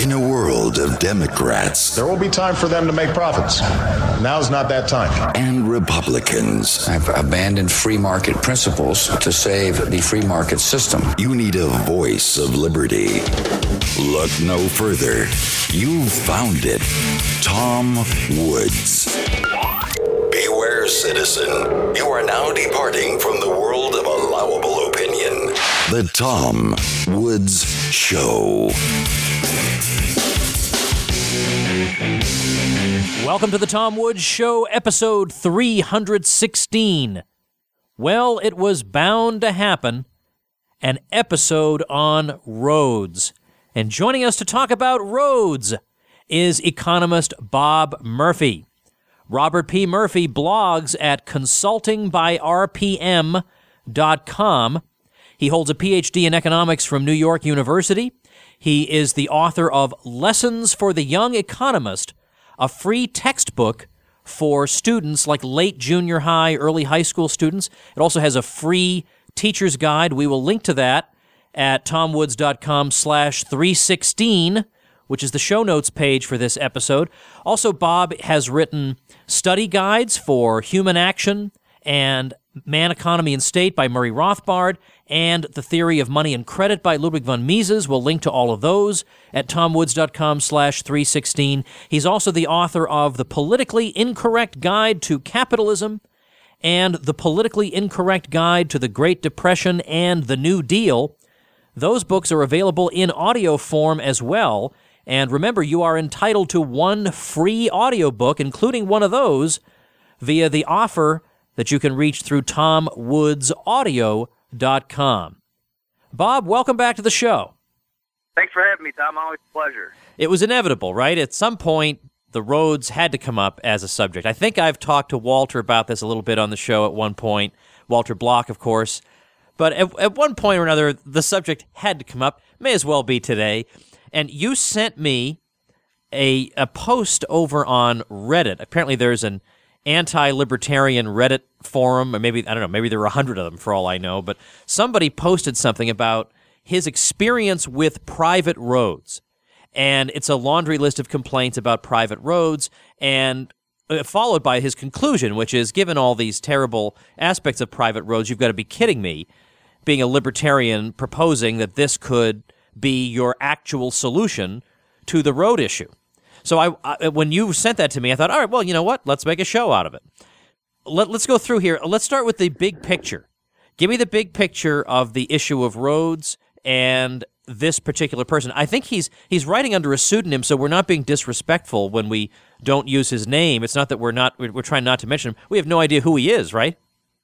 In a world of Democrats, there will be time for them to make profits. Now's not that time. And Republicans, I've abandoned free market principles to save the free market system. You need a voice of liberty. Look no further. You've found it. Tom Woods. Beware, citizen. You are now departing from the world of allowable opinion. The Tom Woods Show. Welcome to the Tom Woods Show, episode 316. Well, it was bound to happen. An episode on roads. And joining us to talk about roads is economist Bob Murphy. Robert P. Murphy blogs at consultingbyrpm.com. He holds a PhD in economics from New York University. He is the author of Lessons for the Young Economist, a free textbook for students like late junior high, early high school students. It also has a free teacher's guide. We will link to that at tomwoods.com/316, which is the show notes page for this episode. Also, Bob has written study guides for Human Action and Man, Economy, and State by Murray Rothbard, and The Theory of Money and Credit by Ludwig von Mises. We'll link to all of those at tomwoods.com/316. He's also the author of The Politically Incorrect Guide to Capitalism and The Politically Incorrect Guide to the Great Depression and the New Deal. Those books are available in audio form as well. And remember, you are entitled to one free audiobook, including one of those, via the offer that you can reach through tomwoodsaudio.com. Bob, welcome back to the show. Thanks for having me, Tom. Always a pleasure. It was inevitable, right? At some point, the roads had to come up as a subject. I think I've talked to Walter about this a little bit on the show at one point, Walter Block, of course. But at one point or another, the subject had to come up. May as well be today. And you sent me a post over on Reddit. Apparently there's an anti-libertarian Reddit forum, or maybe there were 100 of them for all I know, but somebody posted something about his experience with private roads. And it's a laundry list of complaints about private roads, and followed by his conclusion, which is, given all these terrible aspects of private roads, you've got to be kidding me, being a libertarian proposing that this could be your actual solution to the road issue. So I when you sent that to me, I thought, all right, well, you know what? Let's make a show out of it. Let's go through here. Let's start with the big picture. Give me the big picture of the issue of roads and this particular person. I think he's writing under a pseudonym, so we're not being disrespectful when we don't use his name. It's not that we're trying not to mention him. We have no idea who he is, right?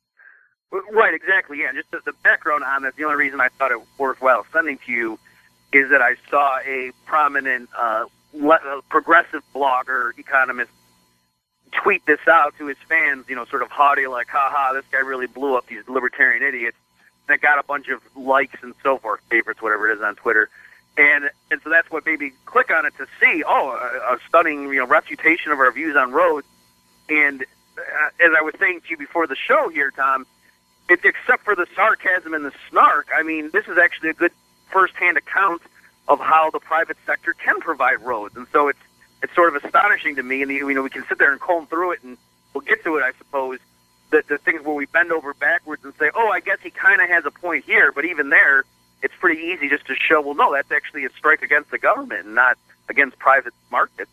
Right, exactly, yeah. Just the background on that, the only reason I thought it worthwhile sending to you is that I saw a prominent progressive blogger, economist, tweet this out to his fans, sort of haughty, like, ha, this guy really blew up these libertarian idiots. And it got a bunch of likes and so forth, favorites, whatever it is on Twitter. And so that's what made me click on it to see, a stunning, refutation of our views on roads. And as I was saying to you before the show here, Tom, except for the sarcasm and the snark, I mean, this is actually a good first-hand account of how the private sector can provide roads. And so it's sort of astonishing to me, and we can sit there and comb through it, and we'll get to it, I suppose, the things where we bend over backwards and say, I guess he kind of has a point here, but even there, it's pretty easy just to show, well, no, that's actually a strike against the government and not against private markets.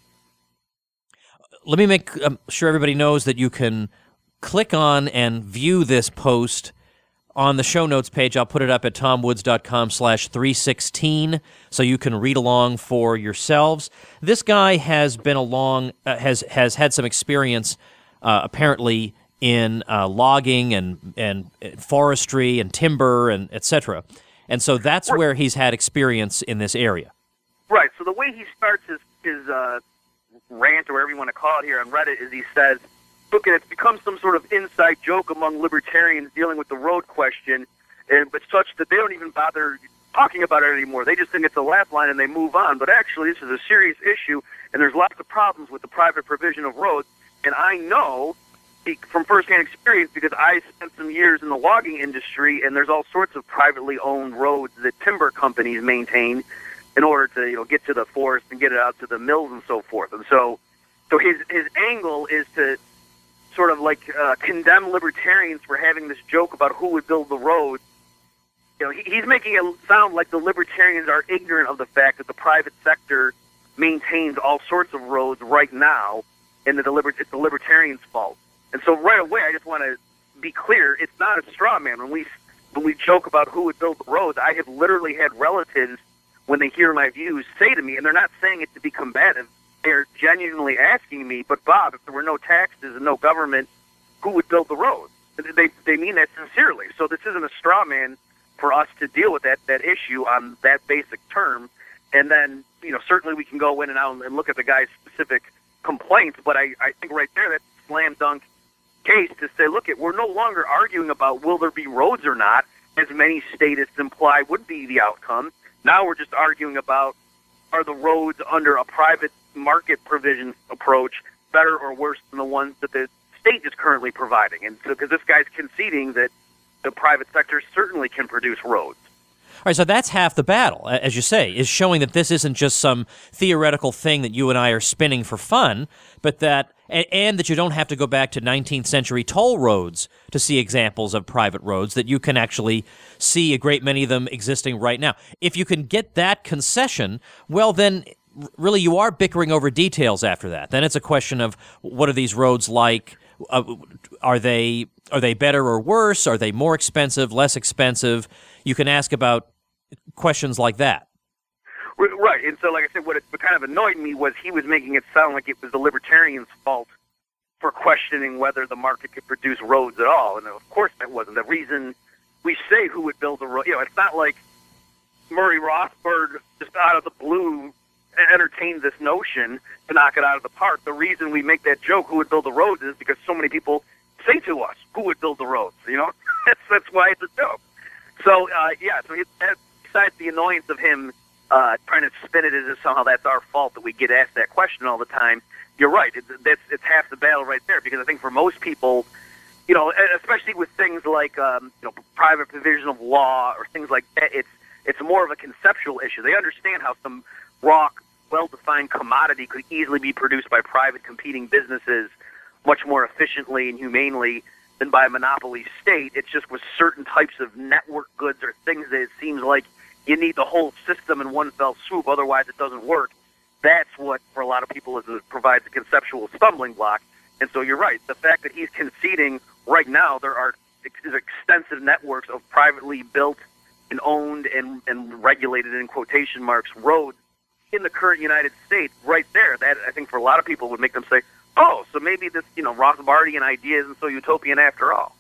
Let me make sure everybody knows that you can click on and view this post on the show notes page. I'll put it up at tomwoods.com/316 so you can read along for yourselves. This guy has been has had some experience apparently in logging and forestry and timber and etc. And so that's where he's had experience in this area. Right. So the way he starts his rant, or whatever you want to call it here on Reddit, is he says, look, it's become some sort of inside joke among libertarians dealing with the road question, but such that they don't even bother talking about it anymore. They just think it's a laugh line and they move on. But actually, this is a serious issue, and there's lots of problems with the private provision of roads. And I know from firsthand experience, because I spent some years in the logging industry, and there's all sorts of privately owned roads that timber companies maintain. in order to get to the forest and get it out to the mills and so forth. And so his angle is to sort of like condemn libertarians for having this joke about who would build the road. He's making it sound like the libertarians are ignorant of the fact that the private sector maintains all sorts of roads right now, and that it's the libertarians' fault. And so right away, I just want to be clear, it's not a straw man. When we joke about who would build the roads, I have literally had relatives, when they hear my views, say to me, and they're not saying it to be combative, they're genuinely asking me, but Bob, if there were no taxes and no government, who would build the roads? They mean that sincerely. So this isn't a straw man for us to deal with that issue on that basic term. And then, certainly we can go in and out and look at the guy's specific complaints, but I think right there, that's a slam dunk case to say, look, we're no longer arguing about will there be roads or not, as many statists imply would be the outcome. Now we're just arguing about, are the roads under a private market provision approach better or worse than the ones that the state is currently providing? And so, because this guy's conceding that the private sector certainly can produce roads. All right, so that's half the battle, as you say, is showing that this isn't just some theoretical thing that you and I are spinning for fun, but that you don't have to go back to 19th century toll roads to see examples of private roads, that you can actually see a great many of them existing right now. If you can get that concession, well, then really you are bickering over details after that. Then it's a question of, what are these roads like? Are they better or worse? Are they more expensive, less expensive? You can ask about questions like that. Right, and so like I said, what kind of annoyed me was he was making it sound like it was the libertarians' fault for questioning whether the market could produce roads at all, and of course that wasn't. The reason we say who would build a road, it's not like Murray Rothbard just out of the blue entertained this notion to knock it out of the park. The reason we make that joke, who would build the roads, is because so many people say to us, who would build the roads? That's why it's a joke. So, besides the annoyance of him trying to spin it as if somehow that's our fault that we get asked that question all the time, you're right. It's half the battle right there, because I think for most people, especially with things like private provision of law or things like that, it's more of a conceptual issue. They understand how some raw, well-defined commodity could easily be produced by private competing businesses much more efficiently and humanely than by a monopoly state. It's just with certain types of network goods or things that it seems like you need the whole system in one fell swoop, otherwise it doesn't work. That's what, for a lot of people, provides a conceptual stumbling block. And so you're right. The fact that he's conceding right now there are extensive networks of privately built and owned and regulated, in quotation marks, roads in the current United States, right there, that I think for a lot of people would make them say, oh, so maybe this, Rothbardian idea isn't so utopian after all.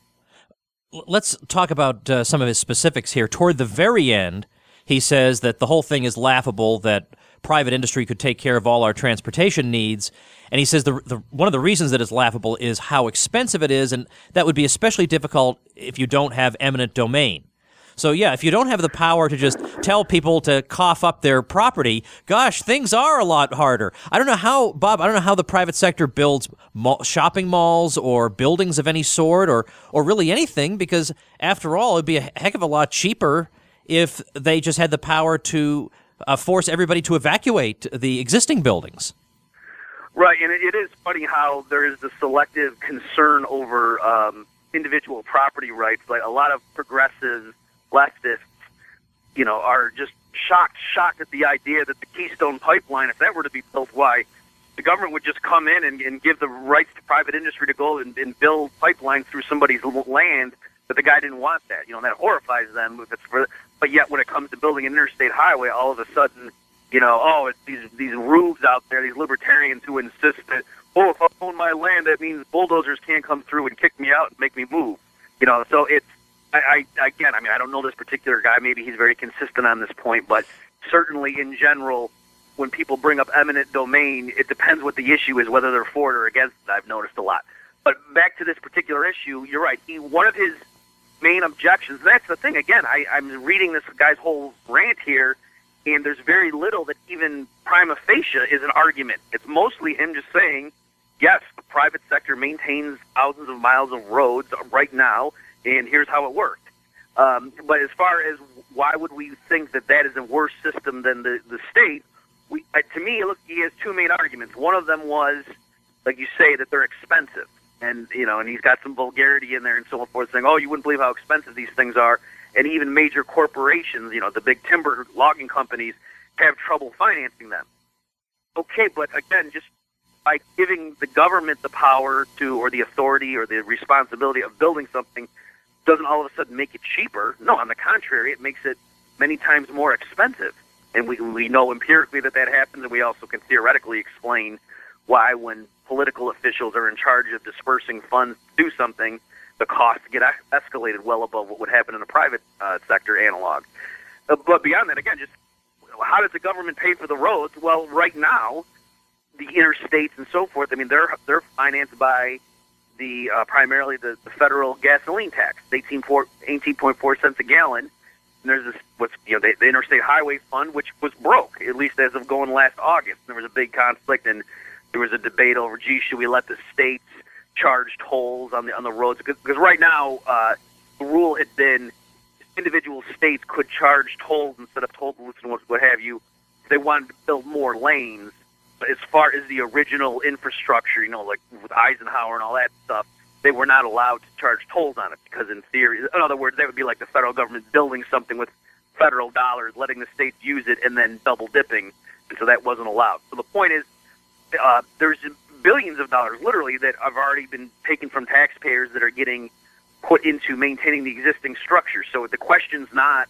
Let's talk about some of his specifics here. Toward the very end, he says that the whole thing is laughable, that private industry could take care of all our transportation needs. And he says one of the reasons that it's laughable is how expensive it is, and that would be especially difficult if you don't have eminent domain. So, yeah, if you don't have the power to just tell people to cough up their property, gosh, things are a lot harder. I don't know how, Bob, the private sector builds shopping malls or buildings of any sort or really anything, because, after all, it would be a heck of a lot cheaper if they just had the power to force everybody to evacuate the existing buildings. Right, and it is funny how there is the selective concern over individual property rights. Like a lot of progressives, leftists, are just shocked at the idea that the Keystone Pipeline, if that were to be built, why the government would just come in and give the rights to private industry to go and build pipelines through somebody's land, but the guy didn't want that. That horrifies them. But yet when it comes to building an interstate highway, all of a sudden, it's these rubes out there, these libertarians who insist that, if I own my land, that means bulldozers can't come through and kick me out and make me move. So it's, I don't know this particular guy. Maybe he's very consistent on this point, but certainly in general, when people bring up eminent domain, it depends what the issue is, whether they're for it or against it. I've noticed a lot. But back to this particular issue, you're right. One of his main objections, that's the thing, again, I'm reading this guy's whole rant here, and there's very little that even prima facie is an argument. It's mostly him just saying, yes, the private sector maintains thousands of miles of roads right now, and here's how it worked. But as far as why would we think that that is a worse system than the state? To me, look, he has two main arguments. One of them was, like you say, that they're expensive. And, and he's got some vulgarity in there and so forth, saying, oh, you wouldn't believe how expensive these things are. And even major corporations, the big timber logging companies, have trouble financing them. Okay, but again, just by giving the government the power to, or the authority or the responsibility of building something, doesn't all of a sudden make it cheaper. No, on the contrary, it makes it many times more expensive. And we know empirically that happens, and we also can theoretically explain why, when political officials are in charge of dispersing funds to do something, the costs get escalated well above what would happen in a private sector analog. But beyond that, again, just how does the government pay for the roads? Well, right now, the interstates and so forth, I mean, they're financed by the primarily the federal gasoline tax, 18.4 cents a gallon. And there's this the Interstate Highway Fund, which was broke, at least as of going last August. There was a big conflict, and there was a debate over, should we let the states charge tolls on the roads? Because right now, the rule had been individual states could charge tolls instead of toll booths and what have you. They wanted to build more lanes. But as far as the original infrastructure, like with Eisenhower and all that stuff, they were not allowed to charge tolls on it because, in theory, in other words, that would be like the federal government building something with federal dollars, letting the states use it, and then double dipping, and so that wasn't allowed. So the point is, there's billions of dollars, literally, that have already been taken from taxpayers that are getting put into maintaining the existing structure. So the question's not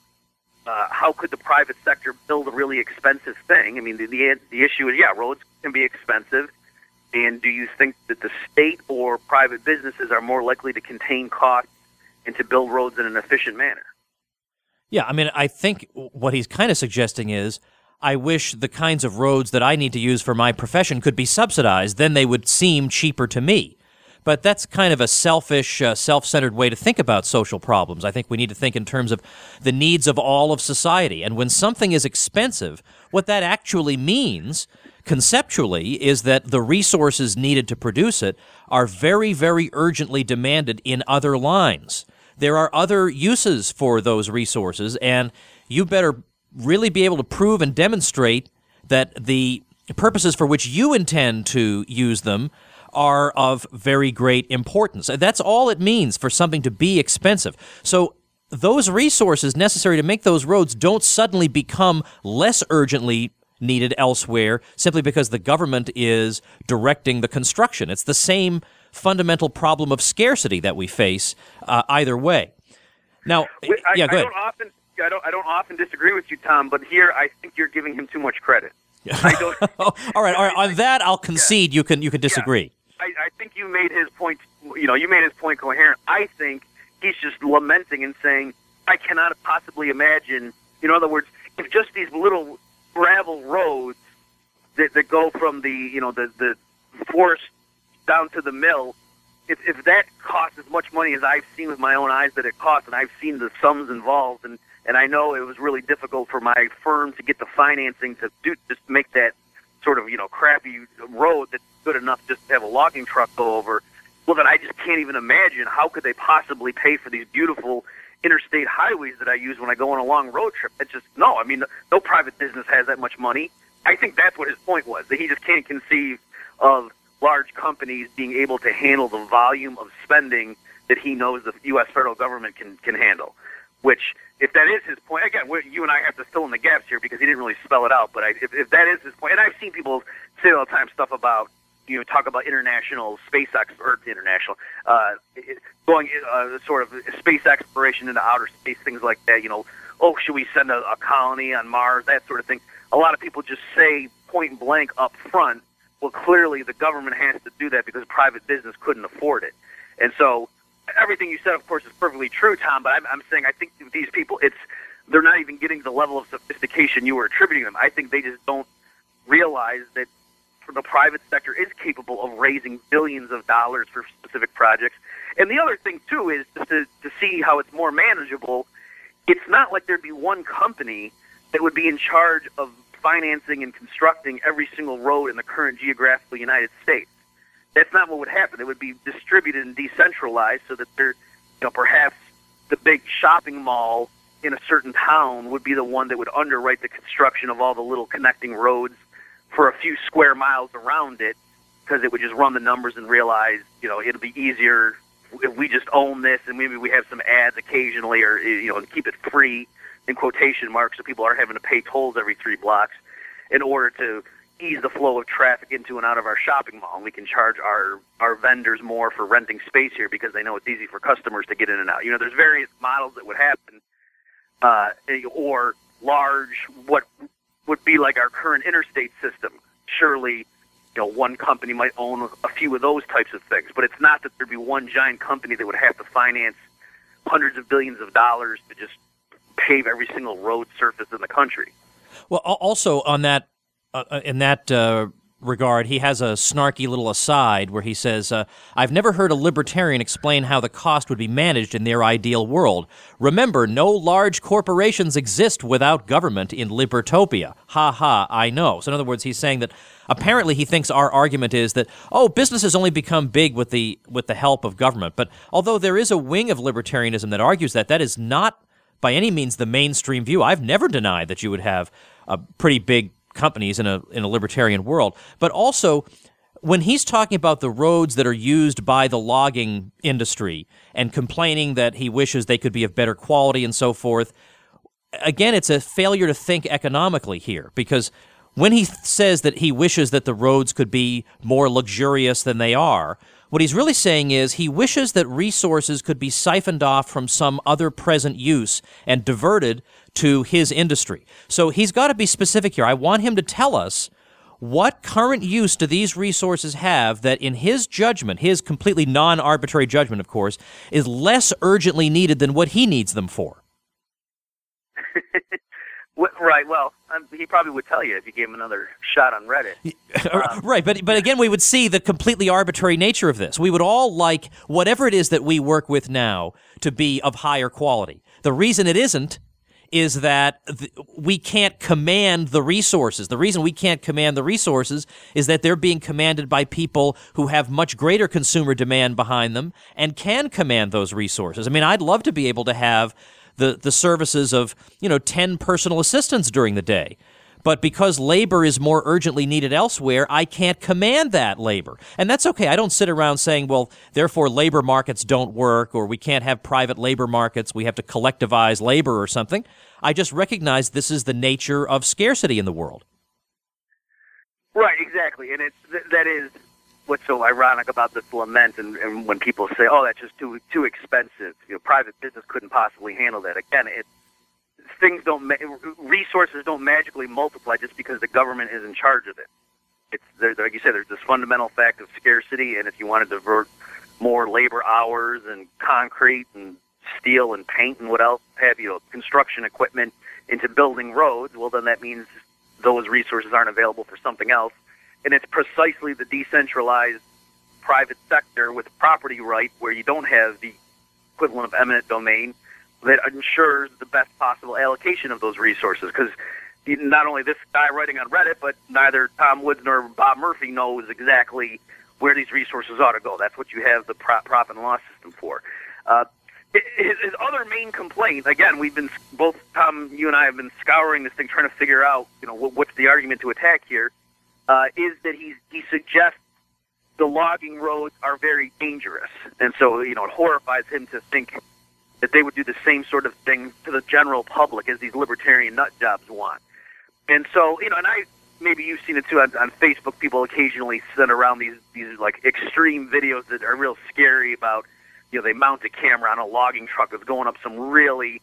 how could the private sector build a really expensive thing. I mean, the issue is, roads can be expensive. And do you think that the state or private businesses are more likely to contain costs and to build roads in an efficient manner? Yeah, I mean, I think what he's kind of suggesting is, I wish the kinds of roads that I need to use for my profession could be subsidized. Then they would seem cheaper to me. But that's kind of a selfish, self-centered way to think about social problems. I think we need to think in terms of the needs of all of society. And when something is expensive, what that actually means conceptually is that the resources needed to produce it are very, very urgently demanded in other lines. There are other uses for those resources, and you better really be able to prove and demonstrate that the purposes for which you intend to use them are of very great importance. That's all it means for something to be expensive. So those resources necessary to make those roads don't suddenly become less urgently needed elsewhere simply because the government is directing the construction. It's the same fundamental problem of scarcity that we face either way. Now, go ahead. I don't often disagree with you, Tom, but here I think you're giving him too much credit. All right. On that, I'll concede. You can disagree. I think you made his point. You made his point coherent. I think he's just lamenting and saying, I cannot possibly imagine. In other words, if just these little gravel roads that go from the forest down to the mill, if that costs as much money as I've seen with my own eyes that it costs, and I've seen the sums involved, and I know it was really difficult for my firm to get the financing to just make that sort of crappy road that's good enough just to have a logging truck go over. Well, then I just can't even imagine how could they possibly pay for these beautiful interstate highways that I use when I go on a long road trip. It's just, no. I mean, no private business has that much money. I think that's what his point was, that he just can't conceive of large companies being able to handle the volume of spending that he knows the U.S. federal government can handle. Which, if that is his point, again, you and I have to fill in the gaps here because he didn't really spell it out, but if that is his point, and I've seen people say all the time stuff about, talk about international SpaceX, or international, going sort of space exploration into outer space, things like that, should we send a colony on Mars, that sort of thing. A lot of people just say point blank up front, well, clearly the government has to do that because private business couldn't afford it. And so everything you said, of course, is perfectly true, Tom, but I'm saying I think these people, they're not even getting the level of sophistication you were attributing them. I think they just don't realize that the private sector is capable of raising billions of dollars for specific projects. And the other thing, too, is just to see how it's more manageable, it's not like there'd be one company that would be in charge of financing and constructing every single road in the current geographical United States. That's not what would happen. It would be distributed and decentralized so that there, perhaps the big shopping mall in a certain town would be the one that would underwrite the construction of all the little connecting roads for a few square miles around it, because it would just run the numbers and realize, it'll be easier if we just own this and maybe we have some ads occasionally, or, and keep it free in quotation marks so people aren't having to pay tolls every 3 blocks in order to ease the flow of traffic into and out of our shopping mall. And we can charge our vendors more for renting space here because they know it's easy for customers to get in and out. There's various models that would happen, or large, what would be like our current interstate system. Surely, one company might own a few of those types of things, but it's not that there'd be one giant company that would have to finance hundreds of billions of dollars to just pave every single road surface in the country. Well, also on that, in that regard, he has a snarky little aside where he says, I've never heard a libertarian explain how the cost would be managed in their ideal world. Remember, no large corporations exist without government in Libertopia. Ha ha, I know. So in other words, he's saying that apparently he thinks our argument is that, businesses only become big with the help of government. But although there is a wing of libertarianism that argues that is not by any means the mainstream view. I've never denied that you would have pretty big companies in a libertarian world. But also, when he's talking about the roads that are used by the logging industry and complaining that he wishes they could be of better quality and so forth, again, it's a failure to think economically here, because when he says that he wishes that the roads could be more luxurious than they are, what he's really saying is he wishes that resources could be siphoned off from some other present use and diverted to his industry. So he's got to be specific here. I want him to tell us what current use do these resources have that, in his judgment, his completely non-arbitrary judgment, of course, is less urgently needed than what he needs them for. Right. Well, he probably would tell you if you gave him another shot on Reddit. Right. But again, we would see the completely arbitrary nature of this. We would all like whatever it is that we work with now to be of higher quality. The reason it isn't is that we can't command the resources. The reason we can't command the resources is that they're being commanded by people who have much greater consumer demand behind them and can command those resources. I mean, I'd love to be able to have the services of, 10 personal assistants during the day. But because labor is more urgently needed elsewhere, I can't command that labor. And that's okay. I don't sit around saying, well, therefore labor markets don't work, or we can't have private labor markets, we have to collectivize labor or something. I just recognize this is the nature of scarcity in the world. Right, exactly. And that is what's so ironic about this lament, and when people say, "Oh, that's just too expensive," private business couldn't possibly handle that. Again, resources don't magically multiply just because the government is in charge of it. It's like you said, there's this fundamental fact of scarcity, and if you want to divert more labor hours and concrete and steel and paint and what else have you, construction equipment into building roads, well, then that means those resources aren't available for something else. And it's precisely the decentralized private sector with property right, where you don't have the equivalent of eminent domain, that ensures the best possible allocation of those resources. Because not only this guy writing on Reddit, but neither Tom Woods nor Bob Murphy knows exactly where these resources ought to go. That's what you have the profit and loss system for. His other main complaint, again, both Tom, you and I have been scouring this thing, trying to figure out, what's the argument to attack here, is that he suggests the logging roads are very dangerous. And so, it horrifies him to think that they would do the same sort of thing to the general public as these libertarian nut jobs want. And so, and maybe you've seen it too on Facebook, people occasionally send around these like extreme videos that are real scary about, they mount a camera on a logging truck that's going up some really,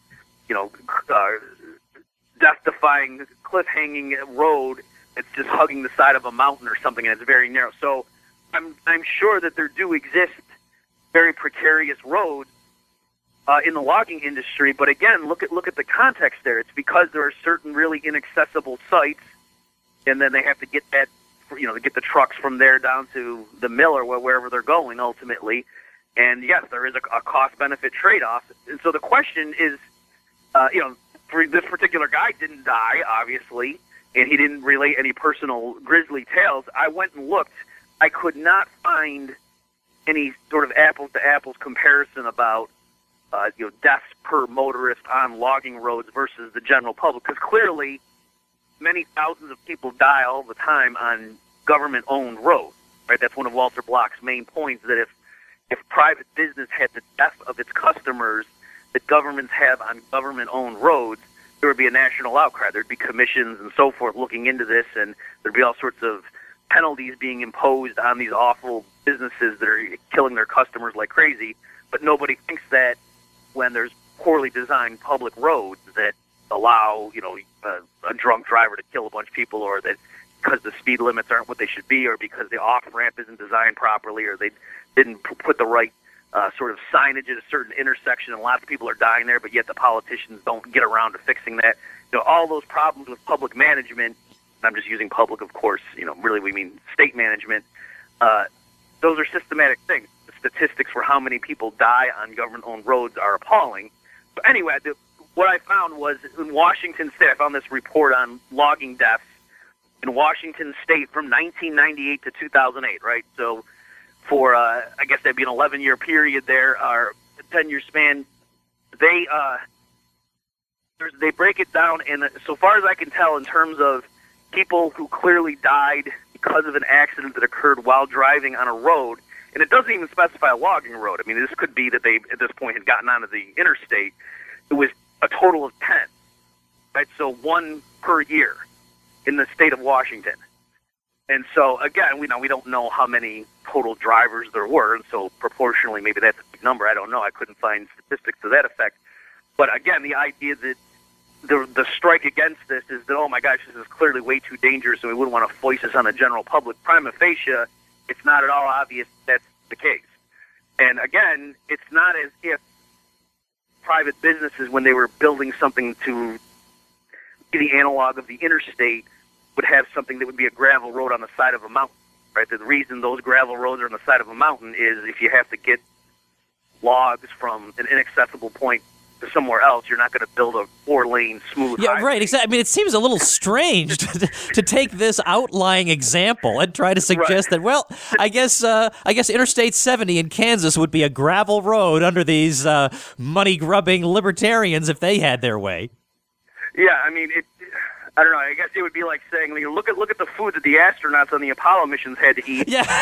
death-defying, cliff-hanging road. It's just hugging the side of a mountain or something, and it's very narrow. So I'm sure that there do exist very precarious roads in the logging industry. But again, look at the context there. It's because there are certain really inaccessible sites, and then they have to get that, get the trucks from there down to the mill or wherever they're going ultimately. And yes, there is a cost-benefit trade-off. And so the question is, for this particular guy didn't die, obviously, and he didn't relate any personal grisly tales. I went and looked. I could not find any sort of apples-to-apples comparison about deaths per motorist on logging roads versus the general public, because clearly many thousands of people die all the time on government-owned roads. Right? That's one of Walter Block's main points, that if private business had the death of its customers that governments have on government-owned roads, there would be a national outcry. There'd be commissions and so forth looking into this, and there'd be all sorts of penalties being imposed on these awful businesses that are killing their customers like crazy. But nobody thinks that when there's poorly designed public roads that allow, a drunk driver to kill a bunch of people, or that because the speed limits aren't what they should be, or because the off-ramp isn't designed properly, or they didn't put the right sort of signage at a certain intersection, and lots of people are dying there, but yet the politicians don't get around to fixing that. All those problems with public management, and I'm just using public, of course, really we mean state management, those are systematic things. The statistics for how many people die on government-owned roads are appalling. But anyway, what I found was in Washington State, I found this report on logging deaths in Washington State from 1998 to 2008, right? So for, I guess that'd be an 11-year period there, or a 10-year span, they break it down, and so far as I can tell, in terms of people who clearly died because of an accident that occurred while driving on a road, and it doesn't even specify a logging road. I mean, this could be that they, at this point, had gotten onto the interstate. It was a total of 10, right? So 1 per year in the state of Washington. And so, again, we don't know how many total drivers there were, and so proportionally, maybe that's a big number. I don't know. I couldn't find statistics to that effect. But again, the idea that the strike against this is that, oh my gosh, this is clearly way too dangerous, and we wouldn't want to foist this on the general public. Prima facie, it's not at all obvious that's the case. And again, it's not as if private businesses, when they were building something to be the analog of the interstate, would have something that would be a gravel road on the side of a mountain, right? The reason those gravel roads are on the side of a mountain is if you have to get logs from an inaccessible point to somewhere else, you're not going to build a 4-lane smooth highway. Yeah, right, exactly. I mean, it seems a little strange to take this outlying example and try to suggest that, well, I guess Interstate 70 in Kansas would be a gravel road under these money-grubbing libertarians if they had their way. Yeah, I mean, I don't know. I guess it would be like saying, look at the food that the astronauts on the Apollo missions had to eat. Yeah.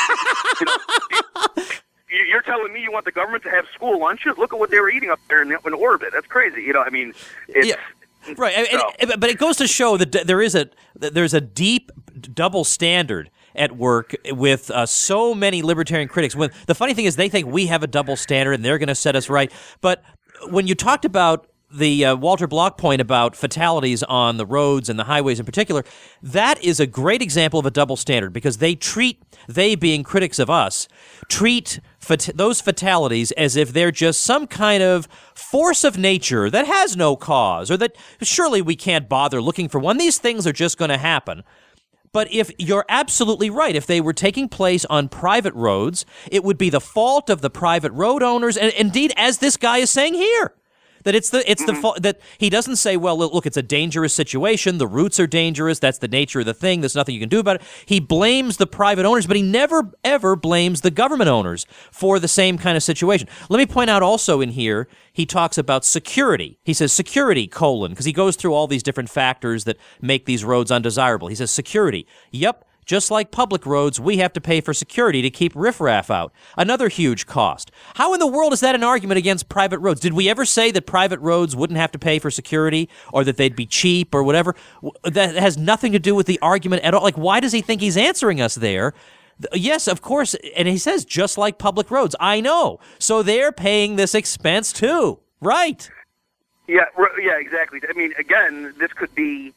You're telling me you want the government to have school lunches? Look at what they were eating up there in orbit. That's crazy. I mean, it's... Yeah. Right, but it goes to show that there's a deep double standard at work with so many libertarian critics. When the funny thing is, they think we have a double standard and they're going to set us right. But when you talked about the Walter Block point about fatalities on the roads and the highways in particular, that is a great example of a double standard, because they being critics of us, treat those fatalities as if they're just some kind of force of nature that has no cause, or that surely we can't bother looking for one. These things are just going to happen. But if you're absolutely right, if they were taking place on private roads, it would be the fault of the private road owners, and indeed, as this guy is saying here, that it's the fault. That he doesn't say, well, look, it's a dangerous situation. The routes are dangerous. That's the nature of the thing. There's nothing you can do about it. He blames the private owners, but he never, ever blames the government owners for the same kind of situation. Let me point out also in here, he talks about security. He says security, because he goes through all these different factors that make these roads undesirable. He says security. Yep. Just like public roads, we have to pay for security to keep riffraff out. Another huge cost. How in the world is that an argument against private roads? Did we ever say that private roads wouldn't have to pay for security, or that they'd be cheap or whatever? That has nothing to do with the argument at all. Like, why does he think he's answering us there? Yes, of course. And he says, just like public roads. I know. So they're paying this expense too. Right. Yeah, exactly. I mean, again, this could be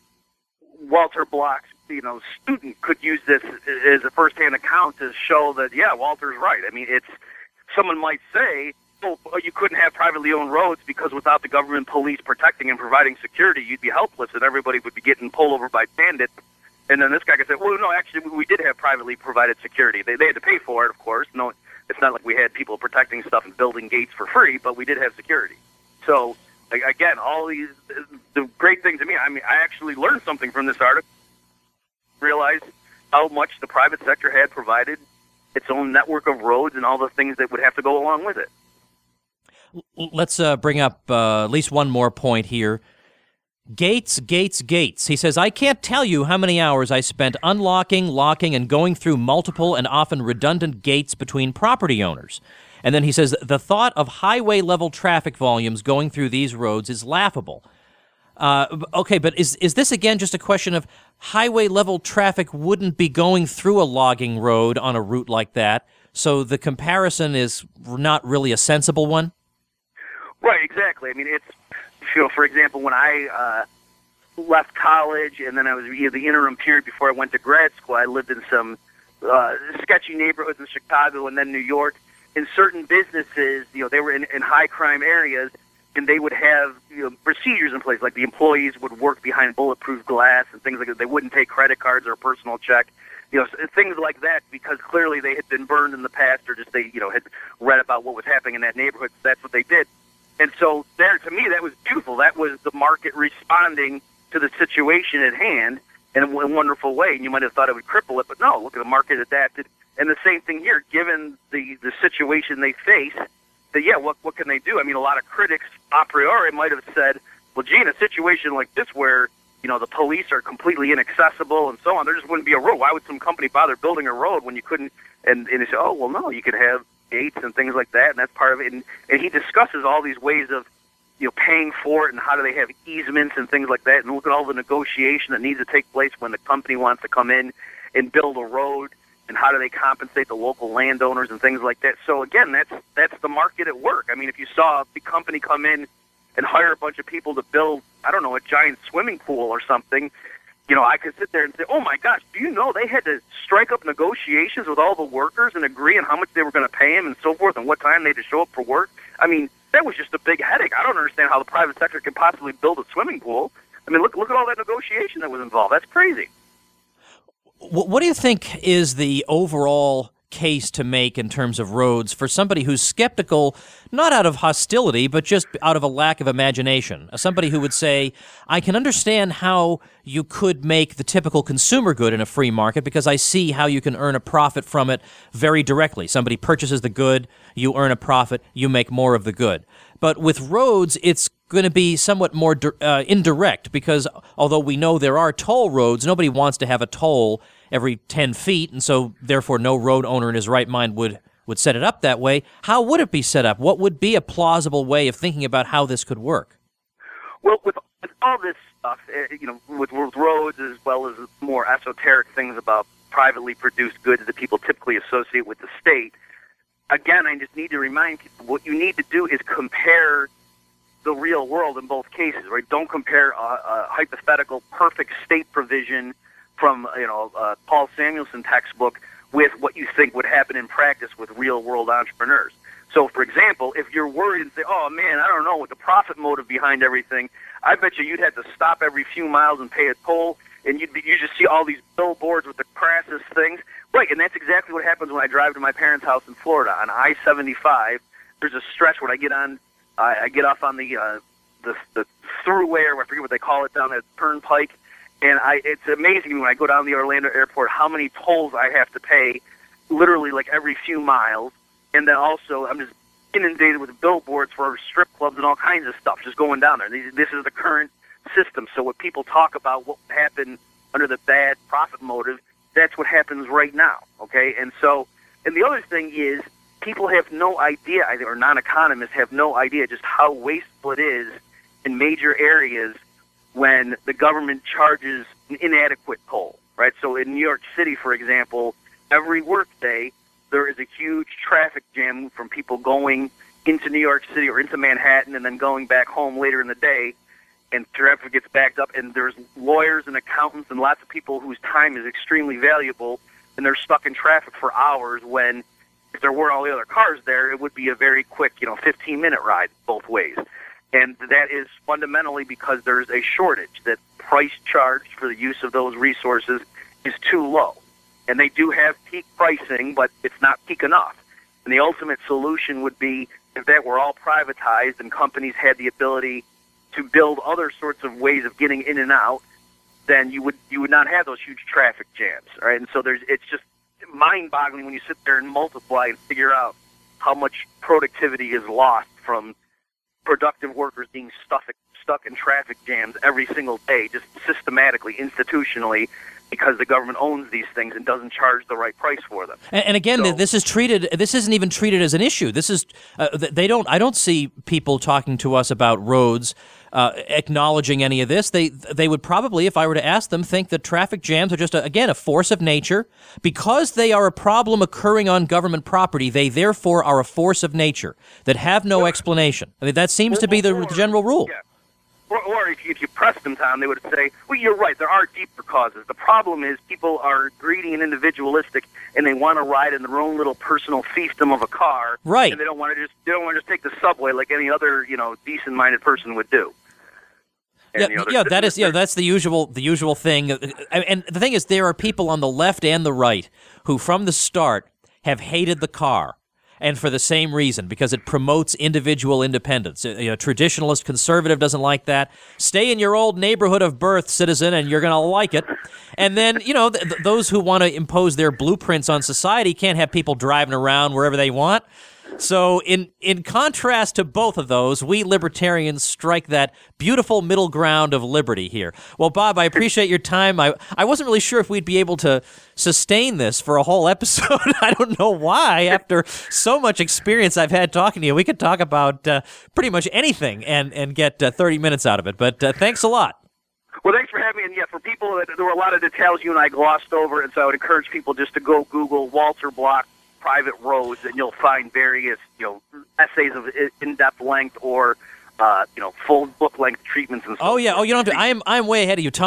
Walter Block's student could use this as a first-hand account to show that, yeah, Walter's right. I mean, someone might say, oh, you couldn't have privately owned roads because without the government police protecting and providing security, you'd be helpless and everybody would be getting pulled over by bandits. And then this guy could say, well, no, actually, we did have privately provided security. They had to pay for it, of course. No, it's not like we had people protecting stuff and building gates for free, but we did have security. So, again, all the great things to me, I mean, I actually learned something from this article. Realized how much the private sector had provided its own network of roads and all the things that would have to go along with it. Let's bring up at least one more point here. Gates. He says, I can't tell you how many hours I spent unlocking, locking, and going through multiple and often redundant gates between property owners. And then he says, the thought of highway-level traffic volumes going through these roads is laughable. Okay, but is this, again, just a question of highway-level traffic wouldn't be going through a logging road on a route like that, so the comparison is not really a sensible one? Right, exactly. I mean, it's, for example, when I left college and then I was the interim period before I went to grad school, I lived in some sketchy neighborhoods in Chicago and then New York. In certain businesses, they were in high crime areas, and they would have procedures in place, like the employees would work behind bulletproof glass and things like that. They wouldn't take credit cards or a personal check, things like that, because clearly they had been burned in the past, or just they had read about what was happening in that neighborhood. So that's what they did. And so there, to me, that was beautiful. That was the market responding to the situation at hand in a wonderful way. And you might have thought it would cripple it, but no, look at the market adapted. And the same thing here, given the situation they face, that, what can they do? I mean, a lot of critics a priori might have said, well, gee, in a situation like this where, the police are completely inaccessible and so on, there just wouldn't be a road. Why would some company bother building a road when you couldn't? And they say, oh, well, no, you could have gates and things like that, and that's part of it. And he discusses all these ways of, paying for it and how do they have easements and things like that, and look at all the negotiation that needs to take place when the company wants to come in and build a road, and how do they compensate the local landowners and things like that. So again, that's the market at work. I mean, if you saw a big company come in and hire a bunch of people to build, I don't know, a giant swimming pool or something, I could sit there and say, oh my gosh, do you know they had to strike up negotiations with all the workers and agree on how much they were going to pay them and so forth and what time they had to show up for work? I mean, that was just a big headache. I don't understand how the private sector can possibly build a swimming pool. I mean, look at all that negotiation that was involved. That's crazy. What do you think is the overall case to make in terms of roads for somebody who's skeptical, not out of hostility, but just out of a lack of imagination? Somebody who would say, I can understand how you could make the typical consumer good in a free market because I see how you can earn a profit from it very directly. Somebody purchases the good, you earn a profit, you make more of the good. But with roads, it's going to be somewhat more indirect because although we know there are toll roads, nobody wants to have a toll every 10 feet, and so therefore no road owner in his right mind would set it up that way. How would it be set up? What would be a plausible way of thinking about how this could work? Well, with all this stuff, with roads as well as more esoteric things about privately produced goods that people typically associate with the state, again, I just need to remind people what you need to do is compare the real world in both cases, right? Don't compare a hypothetical perfect state provision from Paul Samuelson textbook with what you think would happen in practice with real world entrepreneurs. So, for example, if you're worried and say, oh man, I don't know what the profit motive behind everything, I bet you'd have to stop every few miles and pay a toll, and you just see all these billboards with the crassest things. Right, and that's exactly what happens when I drive to my parents' house in Florida on I-75. There's a stretch where I get off on the throughway, or I forget what they call it down at Turnpike. And it's amazing when I go down to the Orlando airport how many tolls I have to pay, literally like every few miles. And then also I'm just inundated with billboards for strip clubs and all kinds of stuff just going down there. This is the current system. So what people talk about what would happen under the bad profit motive, that's what happens right now, okay? And the other thing is people have no idea, or non-economists have no idea just how wasteful it is in major areas when the government charges an inadequate toll, right? So in New York City, for example, every workday there is a huge traffic jam from people going into New York City or into Manhattan and then going back home later in the day, and traffic gets backed up, and there's lawyers and accountants and lots of people whose time is extremely valuable, and they're stuck in traffic for hours when if there were all the other cars there, it would be a very quick, 15-minute ride both ways. And that is fundamentally because there's a shortage, that price charged for the use of those resources is too low. And they do have peak pricing, but it's not peak enough. And the ultimate solution would be if that were all privatized and companies had the ability to build other sorts of ways of getting in and out, then you would not have those huge traffic jams, right? And so it's just mind-boggling when you sit there and multiply and figure out how much productivity is lost from productive workers being stuck in traffic jams every single day, just systematically, institutionally, because the government owns these things and doesn't charge the right price for them. And again, So- this isn't even treated as an issue. This is I don't see people talking to us about roads acknowledging any of this. They would probably, if I were to ask them, think that traffic jams are just a force of nature. Because they are a problem occurring on government property, they therefore are a force of nature that have no explanation. I mean, that seems to be the general rule. Yeah. Or if you press them, Tom, they would say, well, you're right, there are deeper causes. The problem is people are greedy and individualistic, and they want to ride in their own little personal fiefdom of a car. Right. And they don't want to just take the subway like any other, decent-minded person would do. And, That's the usual thing. And the thing is, there are people on the left and the right who, from the start, have hated the car. And for the same reason, because it promotes individual independence. A traditionalist conservative doesn't like that. Stay in your old neighborhood of birth, citizen, and you're going to like it. And then, those who want to impose their blueprints on society can't have people driving around wherever they want. So in contrast to both of those, we libertarians strike that beautiful middle ground of liberty here. Well, Bob, I appreciate your time. I wasn't really sure if we'd be able to sustain this for a whole episode. I don't know why. After so much experience I've had talking to you, we could talk about pretty much anything and get 30 minutes out of it. But thanks a lot. Well, thanks for having me. And, for people, there were a lot of details you and I glossed over, and so I would encourage people just to go Google Walter Block private roads, and you'll find various, essays of in-depth length or, full book-length treatments and so Oh, yeah. Oh, you don't have to. I'm way ahead of you.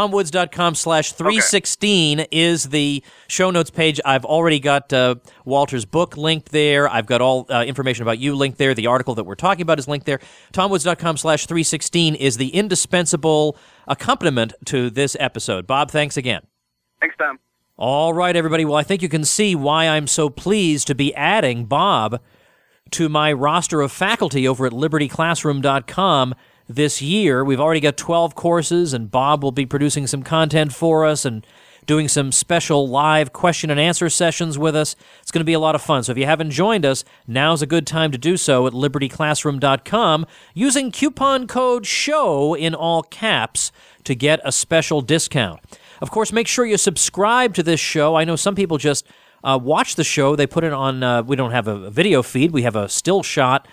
TomWoods.com/316 is the show notes page. I've already got Walter's book linked there. I've got all information about you linked there. The article that we're talking about is linked there. TomWoods.com/316 is the indispensable accompaniment to this episode. Bob, thanks again. Thanks, Tom. All right, everybody. Well, I think you can see why I'm so pleased to be adding Bob to my roster of faculty over at libertyclassroom.com this year. We've already got 12 courses, and Bob will be producing some content for us and doing some special live question and answer sessions with us. It's going to be a lot of fun. So if you haven't joined us, now's a good time to do so at libertyclassroom.com using coupon code SHOW in all caps to get a special discount. Of course, make sure you subscribe to this show. I know some people just watch the show. They put it on, we don't have a video feed. We have a still shot.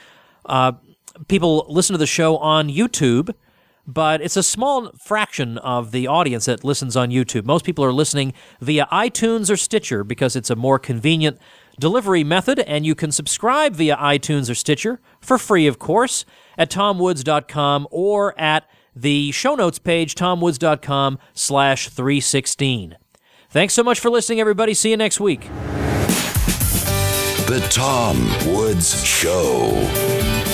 People listen to the show on YouTube, but it's a small fraction of the audience that listens on YouTube. Most people are listening via iTunes or Stitcher because it's a more convenient delivery method, and you can subscribe via iTunes or Stitcher for free, of course, at tomwoods.com or at the show notes page, tomwoods.com/316. Thanks so much for listening, everybody. See you next week. The Tom Woods Show.